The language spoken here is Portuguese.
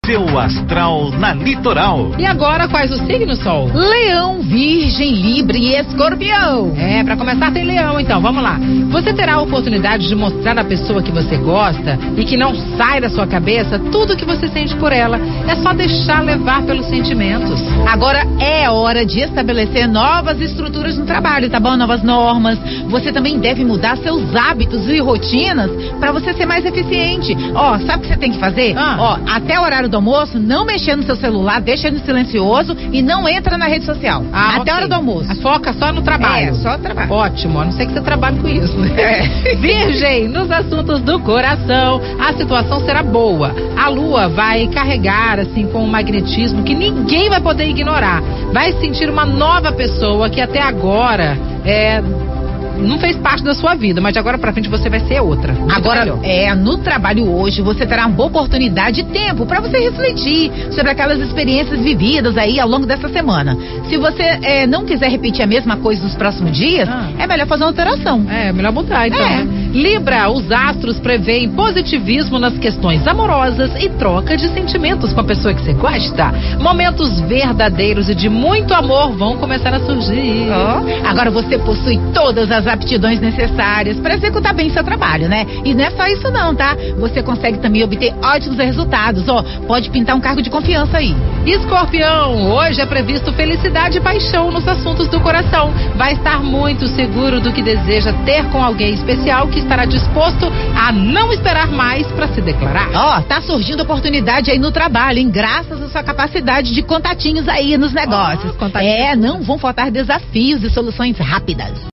Seu astral na Litoral. E agora, quais os signos, Sol? Leão, Virgem, Libra e Escorpião. Pra começar tem Leão, então, vamos lá. Você terá a oportunidade de mostrar à pessoa que você gosta e que não sai da sua cabeça tudo o que você sente por ela. É só deixar levar pelos sentimentos. Agora é hora de estabelecer novas estruturas no trabalho, tá bom? Novas normas. Você também deve mudar seus hábitos e rotinas para você ser mais eficiente. Sabe o que você tem que fazer? Até o horário do almoço, não mexer no seu celular, deixa ele no silencioso e não entra na rede social. Até a hora do almoço. Foca só no trabalho. Só no trabalho. Ótimo, a não ser que você trabalhe com isso, né? Virgem, nos assuntos do coração, a situação será boa. A lua vai carregar, assim, com um magnetismo que ninguém vai poder ignorar. Vai sentir uma nova pessoa que até agora não fez parte da sua vida, mas de agora pra frente você vai ser outra. Agora, no trabalho hoje, você terá uma boa oportunidade e tempo pra você refletir sobre aquelas experiências vividas aí ao longo dessa semana. Se você não quiser repetir a mesma coisa nos próximos dias, é melhor fazer uma alteração. Melhor mudar, então. Libra, os astros preveem positivismo nas questões amorosas e troca de sentimentos com a pessoa que você gosta. Momentos verdadeiros e de muito amor vão começar a surgir. Agora você possui todas as aptidões necessárias para executar bem seu trabalho, né? E não é só isso não, tá? Você consegue também obter ótimos resultados. Pode pintar um cargo de confiança aí. Escorpião, hoje é previsto felicidade e paixão nos assuntos do coração. Vai estar muito seguro do que deseja ter com alguém especial que estará disposto a não esperar mais para se declarar. Tá surgindo oportunidade aí no trabalho, hein? Graças à sua capacidade de contatinhos aí nos negócios. Não vão faltar desafios e soluções rápidas.